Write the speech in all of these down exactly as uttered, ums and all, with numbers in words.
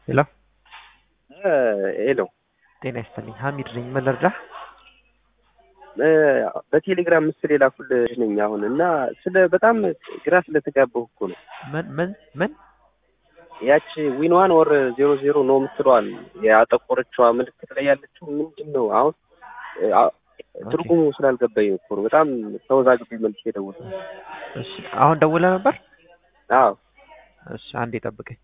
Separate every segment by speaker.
Speaker 1: ሄሎ
Speaker 2: ሄሎ
Speaker 1: ጤና ይስጥልኝ። ሀሚድ ነኝ። ምን ልርዳህ?
Speaker 2: በቴሌግራም ምስል የላኩልህ ነኝ አሁን እና ስለ በጣም ግራ ስለተጋባሁ እኮ ነው።
Speaker 1: ምን ምን ምን
Speaker 2: ያቺ ዊን ዋን ኦር ዜሮ ዜሮ ነው የምትለዋል ያጠቆረችዋ ምልክት ላይ ያለችው ምንድን ነው? አሁን ትርጉሙ ስላልገባኝ እኮ ነው። በጣም ተወዛግቤ መልሼ የደወልኩት።
Speaker 1: እሺ አሁን ደውለህ ነበር?
Speaker 2: አዎ።
Speaker 1: እሺ አንዴ ጠብቀኝ።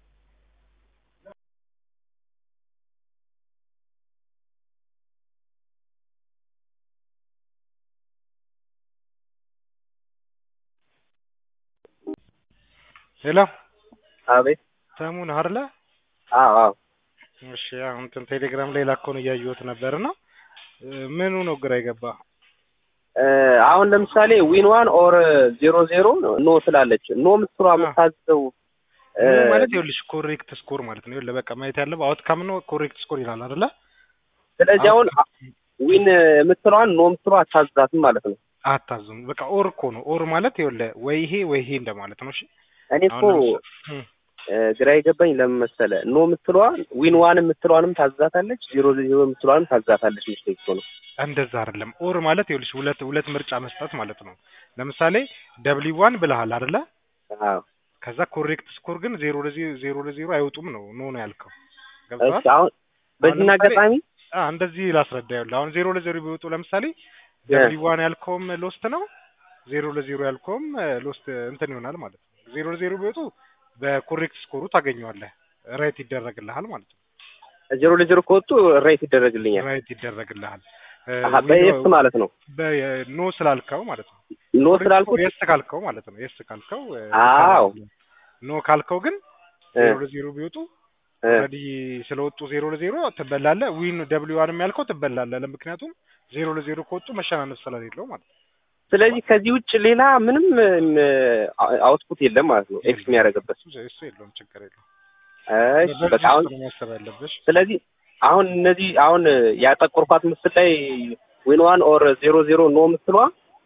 Speaker 3: ሄሎ
Speaker 2: አቤት።
Speaker 3: ሰሙን አይደለ?
Speaker 2: አዎ አዎ።
Speaker 3: እሺ አሁን እንትን ቴሌግራም ላይ ላከውን እያየሁት ነበርና ምኑ ነው ግራ ይገባ?
Speaker 2: አሁን ለምሳሌ ዊን ዋን ኦር ዜሮ ዜሮ ኖ ስላለች ኖ የምትለዋ የምታዘው
Speaker 3: ማለት ይኸውልሽ ኮሬክት ስኮር ማለት ነው። ይኸውልህ በቃ ማየት ያለብህ አውትካም ነው ኮሬክት ስኮር ይላል አይደለ?
Speaker 2: ስለዚህ አሁን ዊን የምትለዋን ኖ የምትለዋ አታዛትም ማለት ነው።
Speaker 3: አታዝም በቃ ኦር እኮ ነው። ኦር ማለት ይኸውልህ ወይ ይሄ ወይ ይሄ እንደማለት ነው። እሺ
Speaker 2: እኔ እኮ ግራ የገባኝ ለምን መሰለህ? ኖ የምትለዋ ዊን ዋን የምትለዋንም ታዛታለች፣ ዜሮ ዜሮ የምትለዋንም ታዛታለች። ሚስቴክ እኮ ነው።
Speaker 3: እንደዛ አይደለም። ኦር ማለት ይኸውልሽ ሁለት ሁለት ምርጫ መስጠት ማለት ነው። ለምሳሌ ደብሊው ዋን ብለሃል አይደለ?
Speaker 2: አዎ።
Speaker 3: ከዛ ኮሬክት ስኮር ግን ዜሮ ለዜሮ ዜሮ ለዜሮ አይወጡም ነው ኖ ነው ያልከው።
Speaker 2: እሺ አሁን በዚህ አጋጣሚ
Speaker 3: አ እንደዚህ ላስረዳ። ይኸውልህ አሁን ዜሮ ለዜሮ ቢወጡ ለምሳሌ ደብሊው ዋን ያልከውም ሎስት ነው፣ ዜሮ ለዜሮ ያልከውም ሎስት እንትን ይሆናል ማለት ነው። ዜሮ ለዜሮ ቢወጡ በኮሬክት ስኮሩ ታገኘዋለህ፣ ራይት ይደረግልሃል ማለት ነው።
Speaker 2: ዜሮ ለዜሮ ከወጡ ራይት ይደረግልኛል።
Speaker 3: ራይት ይደረግልሃል።
Speaker 2: አሃ በየስ ማለት ነው።
Speaker 3: በኖ ስላልከው ማለት ነው።
Speaker 2: ኖ ስላልኩት
Speaker 3: የስ ካልከው ማለት ነው። የስ ካልከው
Speaker 2: አዎ።
Speaker 3: ኖ ካልከው ግን ዜሮ ለዜሮ ቢወጡ ኦልሬዲ ስለወጡ ዜሮ ለዜሮ ትበላለህ። ዊን ደብሊው ዋንም ያልከው ትበላለህ። ለምክንያቱም ዜሮ ለዜሮ ከወጡ መሸናነፍ ስለሌለው ማለት ነው።
Speaker 2: ስለዚህ ከዚህ ውጭ ሌላ ምንም አውትፑት የለም ማለት ነው። ኤክስ የሚያደርግበት
Speaker 3: እሱ የለውም፣ ችግር የለውም።
Speaker 2: እሺ በቃ አሁን
Speaker 3: ማሰብ ያለብሽ
Speaker 2: ስለዚህ አሁን እነዚህ አሁን ያጠቆርኳት ምስል ላይ ዊን ዋን ኦር ዜሮ ዜሮ ኖ የምትለዋ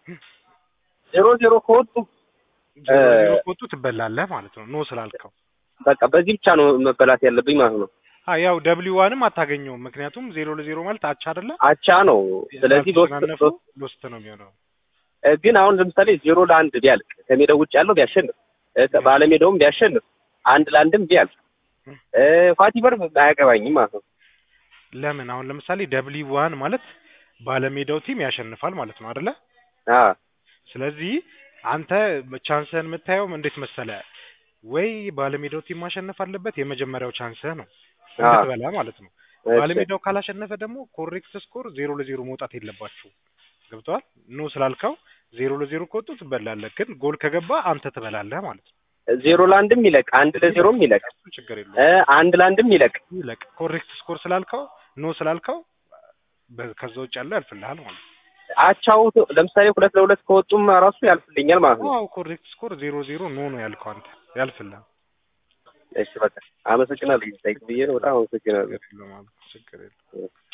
Speaker 2: ዜሮ ዜሮ ከወጡ
Speaker 3: ዜሮ ዜሮ ከወጡ ትበላለህ ማለት ነው። ኖ ስላልከው
Speaker 2: በቃ በዚህ ብቻ ነው መበላት ያለብኝ ማለት ነው።
Speaker 3: አ ያው ደብሊው ዋንም አታገኘውም፣ ምክንያቱም ዜሮ ለዜሮ ማለት አቻ አይደለ?
Speaker 2: አቻ ነው። ስለዚህ ሎስት
Speaker 3: ሎስት ነው የሚሆነው።
Speaker 2: ግን አሁን ለምሳሌ ዜሮ ለአንድ ቢያልቅ ከሜዳው ውጭ ያለው ቢያሸንፍ ባለሜዳውም ቢያሸንፍ አንድ ለአንድም ቢያልቅ ፋቲበር አያገባኝም ማለት ነው።
Speaker 3: ለምን አሁን ለምሳሌ ደብሊው ዋን ማለት ባለሜዳው ቲም ያሸንፋል ማለት ነው አይደለ?
Speaker 2: አ
Speaker 3: ስለዚህ አንተ ቻንስህን የምታየው እንዴት መሰለ? ወይ ባለሜዳው ቲም ማሸነፍ አለበት፣ የመጀመሪያው ቻንስህ ነው እንድትበላ ማለት ነው። ባለሜዳው ካላሸነፈ ደግሞ ኮሬክት ስኮር ዜሮ ለዜሮ መውጣት የለባችሁ። ገብቷል? ኖ ስላልከው ዜሮ ለዜሮ ከወጡ ትበላለህ፣ ግን ጎል ከገባ አንተ ትበላለህ ማለት ነው።
Speaker 2: ዜሮ ለአንድም ይለቅ አንድ ለዜሮም ይለቅ
Speaker 3: ችግር የለውም።
Speaker 2: አንድ ለአንድም ይለቅ
Speaker 3: ይለቅ ኮሬክት ስኮር ስላልከው ኖ ስላልከው ከዛ ውጭ ያለው ያልፍልሃል ማለት ነው።
Speaker 2: አቻው ለምሳሌ ሁለት ለሁለት ከወጡም ራሱ ያልፍልኛል ማለት ነው።
Speaker 3: አዎ ኮሬክት ስኮር ዜሮ ዜሮ ኖ ነው ያልከው አንተ ያልፍልሃል።
Speaker 2: እሺ በቃ አመሰግናለሁ። ይታይ ብዬ ነው። በጣም አመሰግናለሁ።
Speaker 3: ችግር የለውም።